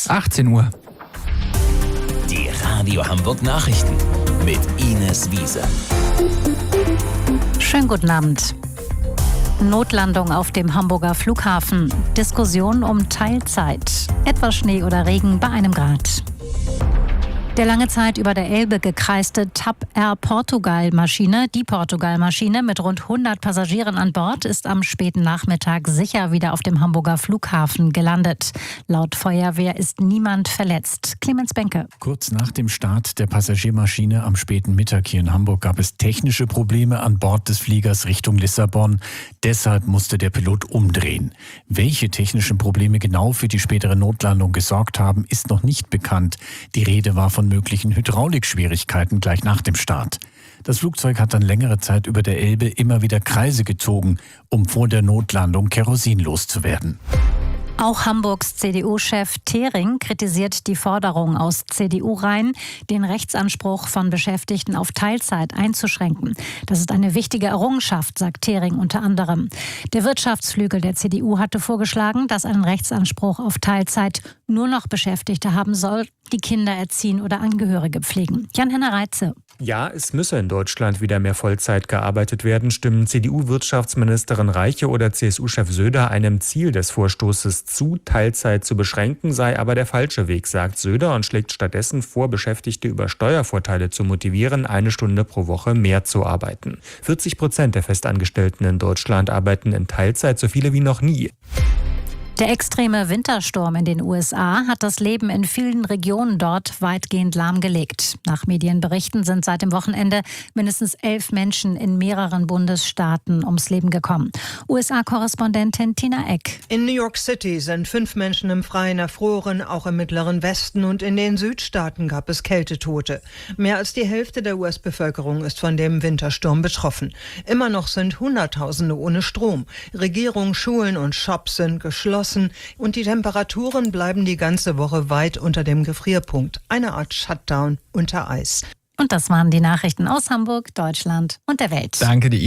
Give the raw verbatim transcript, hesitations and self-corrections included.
achtzehn Uhr. Die Radio Hamburg Nachrichten mit Ines Wiese. Schönen guten Abend. Notlandung auf dem Hamburger Flughafen. Diskussion um Teilzeit. Etwas Schnee oder Regen bei einem Grad. Der lange Zeit über der Elbe gekreiste TAP Air Portugal-Maschine, die Portugal-Maschine mit rund hundert Passagieren an Bord, ist am späten Nachmittag sicher wieder auf dem Hamburger Flughafen gelandet. Laut Feuerwehr ist niemand verletzt. Clemens Benke. Kurz nach dem Start der Passagiermaschine am späten Mittag hier in Hamburg gab es technische Probleme an Bord des Fliegers Richtung Lissabon. Deshalb musste der Pilot umdrehen. Welche technischen Probleme genau für die spätere Notlandung gesorgt haben, ist noch nicht bekannt. Die Rede war von möglichen Hydraulikschwierigkeiten gleich nach dem Start. Das Flugzeug hat dann längere Zeit über der Elbe immer wieder Kreise gezogen, um vor der Notlandung kerosinlos zu werden. Auch Hamburgs C D U-Chef Thering kritisiert die Forderung aus C D U-Reihen, den Rechtsanspruch von Beschäftigten auf Teilzeit einzuschränken. Das ist eine wichtige Errungenschaft, sagt Thering unter anderem. Der Wirtschaftsflügel der C D U hatte vorgeschlagen, dass einen Rechtsanspruch auf Teilzeit nur noch Beschäftigte haben soll, die Kinder erziehen oder Angehörige pflegen. Jan-Henner Reitze. Ja, es müsse in Deutschland wieder mehr Vollzeit gearbeitet werden, stimmen C D U-Wirtschaftsministerin Reiche oder C S U-Chef Söder einem Ziel des Vorstoßes zu, Teilzeit zu beschränken, sei aber der falsche Weg, sagt Söder und schlägt stattdessen vor, Beschäftigte über Steuervorteile zu motivieren, eine Stunde pro Woche mehr zu arbeiten. vierzig Prozent der Festangestellten in Deutschland arbeiten in Teilzeit, so viele wie noch nie. Der extreme Wintersturm in den U S A hat das Leben in vielen Regionen dort weitgehend lahmgelegt. Nach Medienberichten sind seit dem Wochenende mindestens elf Menschen in mehreren Bundesstaaten ums Leben gekommen. U S A-Korrespondentin Tina Eck. In New York City sind fünf Menschen im Freien erfroren, auch im mittleren Westen und in den Südstaaten gab es Kältetote. Mehr als die Hälfte der U S-Bevölkerung ist von dem Wintersturm betroffen. Immer noch sind Hunderttausende ohne Strom. Regierung, Schulen und Shops sind geschlossen. Und die Temperaturen bleiben die ganze Woche weit unter dem Gefrierpunkt. Eine Art Shutdown unter Eis. Und das waren die Nachrichten aus Hamburg, Deutschland und der Welt. Danke dir.